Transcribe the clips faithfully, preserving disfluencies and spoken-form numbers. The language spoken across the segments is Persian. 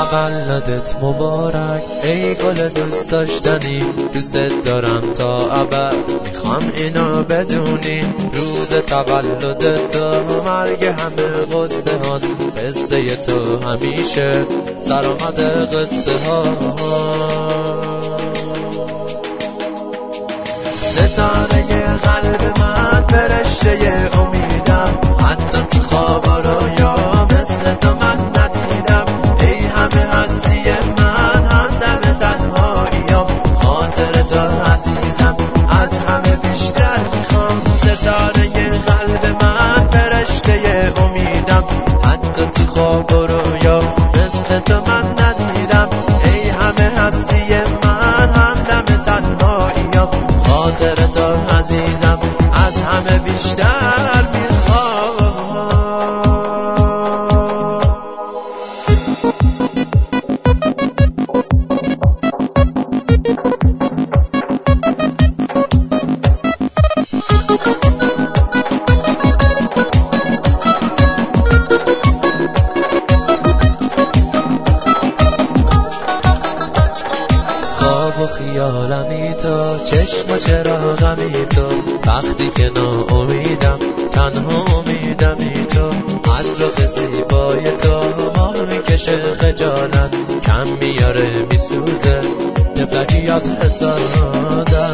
تولدت مبارک ای گل دوست داشتنی، دوست دارم تا ابد، میخوام اینو بدونی. روز تولدت تو مرگ همه قصه هاست، قصه تو همیشه سرآمد قصه ها. ستاره قلب من، فرشته امیدم، حتی تو خوابا رویا مثل تو من ندیدم. ای همه هستی من، همدم تنهاییم، خاطر تو عزیزم از همه بیشتر میخوام. ستاره قلب من، فرشته امیدم، حتی تو خوابا رویا مثل تو من ندیدم. ای همه هستی من، همدم تنهاییم، خاطر تو عزیزم از همه بیشتر میخوام. خواب و خیالمی تو، چشم و چراغمی تو، وقتی که ناامیدم تنها امیدمی تو. از رخ زیبای تو ماه میکشه خجالت، کم میاره میسوزه نفرتی از حسادت.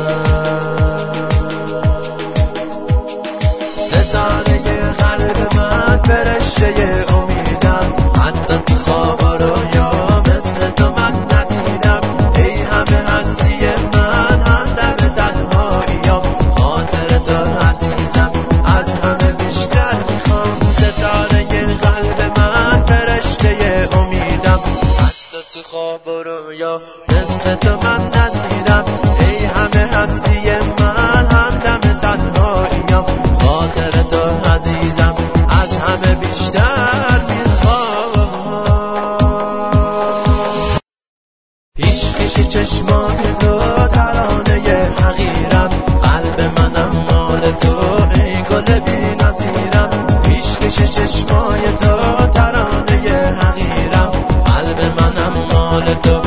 ستاره قلب من، فرشته امیدم، حتی تو خوابا رویا مثل تو من ندیدم. ای همه هستی من، همدم تنهاییم، خاطر تو عزیزم از همه بیشتر میخوام. ستاره قلب من، فرشته امیدم، حتی تو خوابا رویا مثل تو من ندیدم. ای همه هستی من، همدم تنهاییم، خاطر تو عزیزم از همه بیشتر میخوام. پیش پیش چشمای تو ترانه حقیرم، قلب منم مال تو ای گل بی نظیرم. پیش پیش چشمای تو ترانه حقیرم، قلب منم مال تو